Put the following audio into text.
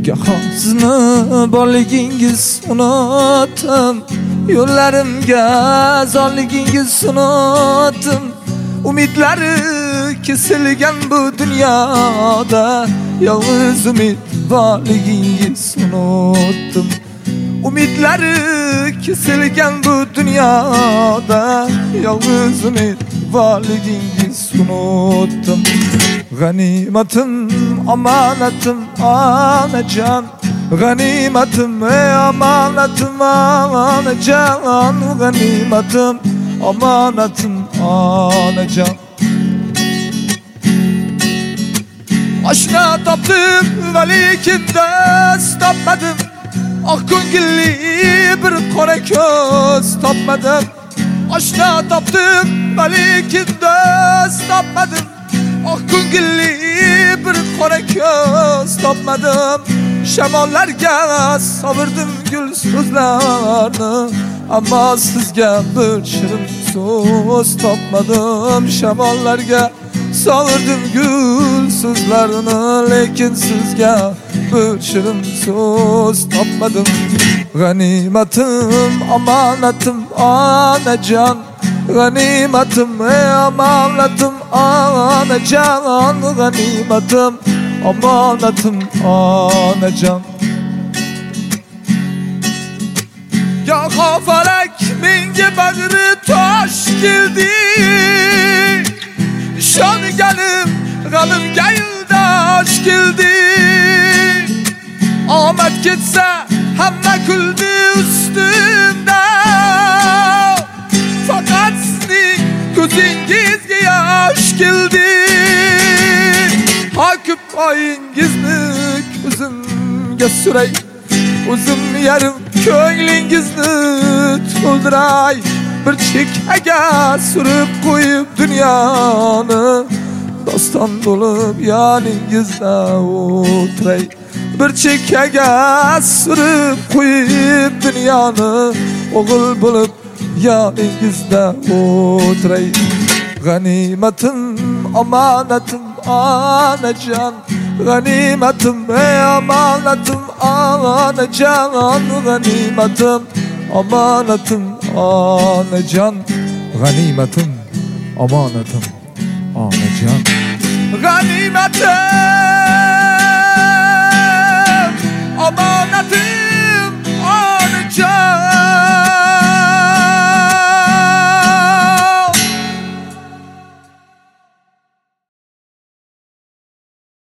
Nagaho sizni borligingiz unutdim, yo'llarimga zorligingiz unutdim. Umidlari kesilgan bu dunyoda yolg'iz umid borligingiz unutdim. Umidlari kesilgan bu dunyoda yolg'iz umid borligingiz unutdim. G'animatim, omonatim, onajon, g'animatim, omonatim, onajon, g'animatim, omonatim, onajon. Oshna topdim, lekin do'st topmadim. Oq ko'ngilli bir qora ko'z topmadim. Oshna topdim, lekin do'st topmadim. Oq ko'ngilli bir qora ko'z topmadim. Shamollarga sovirdim gul so'zlarni, ammo sizga bir shirin so'z topmadim. Shamollarga sovirdim gul so'zlarni, lekin sizga bir shirin so'z topmadim. G'animatim, omonatim, onajon, g'animatim, omonatim, onajon, g'animatim, omonatim, onajon. Goho falak menga badri tosh keldi, ishonganim g'amimga yo'ldosh keldi. Omad ketsa hamma kuldi ustimda, faqat sizning ko'zingizga yosh keldi. Hokib oyingizni ko'zimga suray, o'zim yarim ko'nglingizni to'ldiray. Bir chekkaga surib qo'yib dunyoni, doston bo'lib yoningizda o'tiray. Bir chekkaga surib qo'yib dunyoni, o'g'il bo'lib yoningizda o'tiray. G'animatim, omonatim, onajon, g'animatim, omonatim, onajon, g'animatim, omonatim, onajon, g'animatim, omonatim, onajon. G'animatim, omonatim,